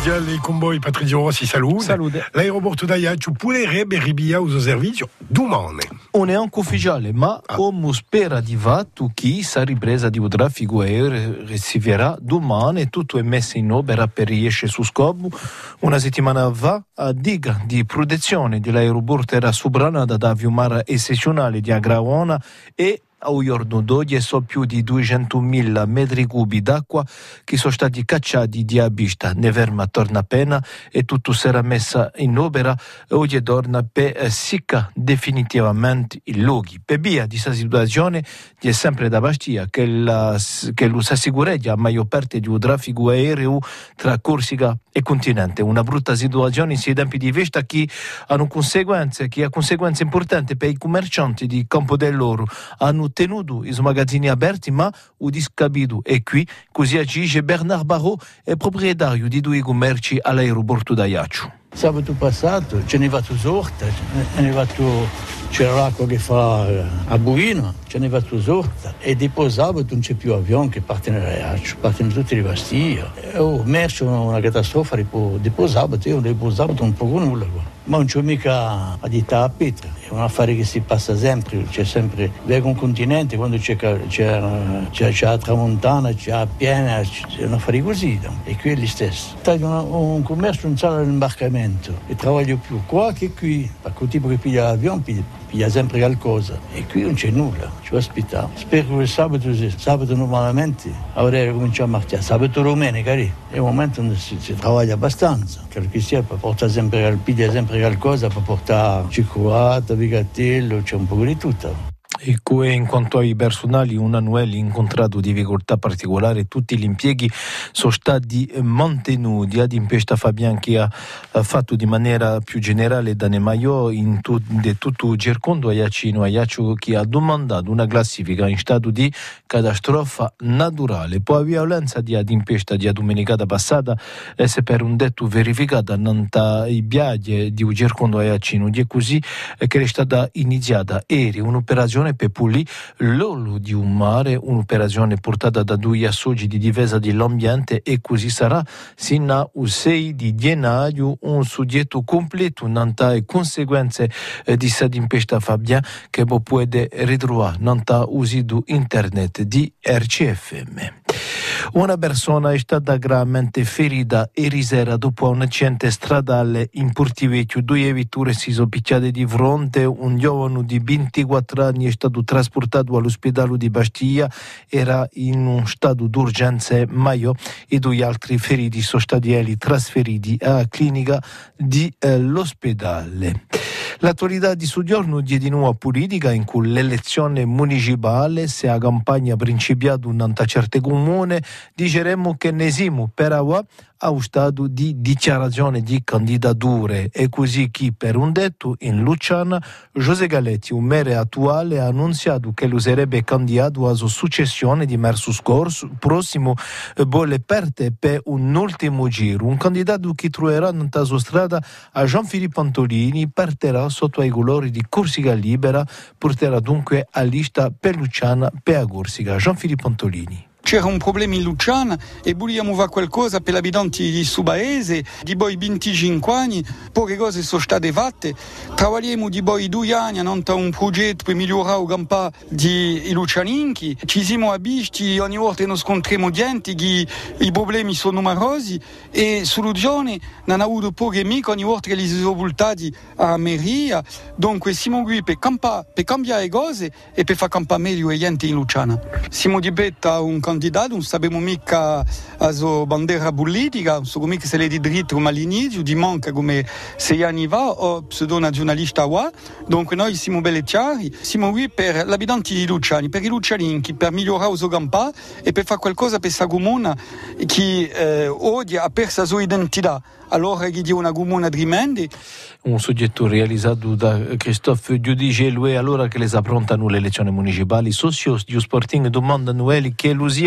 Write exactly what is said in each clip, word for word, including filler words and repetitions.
mondiale con voi Patrizio Rossi, salute. Salute. L'aeroporto d'Ajaccio pulerebbe ribia uso servizio domani. Non è anche ufficiale, ma ah. come spera di fatto che sa ripresa di un traffico aereo riceverà domani e tutto è messo in opera per riesce su scopo. Una settimana fa a diga di protezione dell'aeroporto era subranata da Viumara eccezionale di Agraona e a un giorno d'oggi sono più di duecentomila metri cubi d'acqua che sono stati cacciati di abista. Ne verma torna appena e tutto sarà messo in opera. Oggi torna per sicca definitivamente i luoghi. Per via di questa situazione è sempre da Bastia che, la, che lo si assicureggia a maggior parte di un traffico aereo tra Corsica e continente. Una brutta situazione in tempi di vista che hanno conseguenze, che ha conseguenze importanti per i commercianti di Campo dell'Oro. Hanno tenuto i magazzini aperti, ma o discapito è qui, così agisce Bernard Barrault, è proprietario di due commerci all'aeroporto d'Ajaccio. Sabato passato ce n'è fatto sorta, ce n'è fatto, c'era l'acqua che fa a Buino, ce n'è fatto sorta e dopo sabato non c'è più avion che parte nell'Ajaccio, partono tutti le Bastia. Ho messo una catastrofe dopo sabato, io dopo sabato non poco nulla qua. Ma non c'è mica a dita a Petra, è un affare che si passa sempre, c'è sempre, verso un continente, quando c'è, c'è, c'è, c'è la tramontana, c'è la piena, c'è un affare così, e qui è lo stesso. C'è un, un commercio in sala dell'imbarcamento, e lavoro più qua che qui, perché il tipo che piglia l'avion piglia, piglia sempre qualcosa, e qui non c'è nulla, ci ospitiamo. Spero che sabato, sabato normalmente, avrei cominciato a marciare, sabato domenica, è un momento dove si, si lavora abbastanza, che sia per portare sempre, piglia sempre qualcosa per portare cioccolata, vigatello, c'è un po' di tutto. E in quanto ai personali, un annuale incontrato di difficoltà particolare, tutti gli impieghi sono stati mantenuti. Ad Impesta Fabian che ha fatto di maniera più generale da Nemaio in tu, di tutto il circondo Ajacino Ajaccio che ha domandato una classifica in stato di catastrofe naturale. Poi la violenza di Ad Impesta di domenicata passata è per un detto verificata nanta i biaglie di un circondo Ajacino, di così che è stata iniziata ieri un'operazione per pulire l'olio di un mare, un'operazione portata da due associati di difesa dell'ambiente e così sarà sino al sei di gennaio un soggetto completo nanta e conseguenze eh, di questa tempesta Fabian che può ritrovare nanta il sito internet di R C F M. Una persona è stata gravemente ferita ieri sera dopo un incidente stradale in Portivecchio. Due vetture si sono picchiate di fronte, un giovane di ventiquattro anni è stato trasportato all'ospedale di Bastia, era in un stato d'urgenza maio, e due altri feriti sono stati trasferiti alla clinica dell'ospedale. L'attualità di soggiorno di di nuova politica in cui l'elezione municipale, se la campagna principiata in certe comune, diceremo che ne siamo per ora a un stato di dichiarazione di candidature e così chi per un detto in Luciana José Galetti, un maire attuale, ha annunziato che lo sarebbe candidato alla successione di marzo scorso prossimo bolle aperte per un ultimo giro. Un candidato che troverà nella sua strada a Jean-Philippe Antolini, partirà sotto ai colori di Corsica Libera, porterà dunque a lista per Luciana per a Corsica. Jean-Philippe Antolini. C'era un problema in Luciana e vogliamo fare qualcosa per gli abitanti di Subaese, di poi venticinque anni, poche cose sono state fatte. Lavoriamo di poi due anni a un progetto per migliorare il campo di Lucianinchi. Ci siamo abisti, ogni volta che ci scontriamo gente, che i problemi sono numerosi e soluzioni non hanno avuto poche mica ogni volta che li sono voltati a Meria. Dunque siamo qui per, campa, per cambiare cose e per far campare meglio le gente in Luciana. Siamo di betta un candidato, non sappiamo mica la sua bandiera politica, non so mica se l'è di dritto come all'inizio, di manca come sei anni fa, o pseudo-nazionalista qua. Dunque noi siamo belli chiari, siamo qui per gli abitanti di Luciani, per i lucianinchi, per migliorare il suo campo e per fare qualcosa per questa comune che eh, oggi ha perso la sua identità. Allora che di una comune tremenda. Un soggetto realizzato da Christophe Giudice, lui allora che le approntano le elezioni municipali, socios di Sporting domandano che lo sia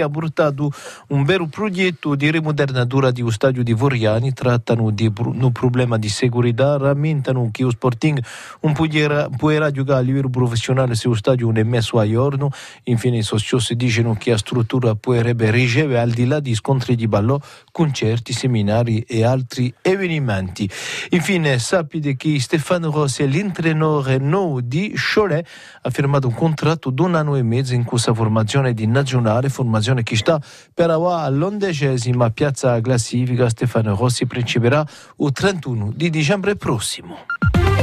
che ha portato un vero progetto di rimodernatura di un stadio di Voriani, trattano di un problema di sicurezza, rammentano che lo Sporting non può giocare a livello professionale se lo stadio non è messo a giorno. Infine i socios dicono che la struttura potrebbe ricevere al di là di scontri di ballo, concerti, seminari e altri avvenimenti. Infine sapete che Stefano Rossi è l'entrenore nuovo di Cholet, ha firmato un contratto di un anno e mezzo in questa formazione di nazionale, formazione che sta per ora all'undicesima piazza classifica. Stefano Rossi principerà il trentuno di dicembre prossimo.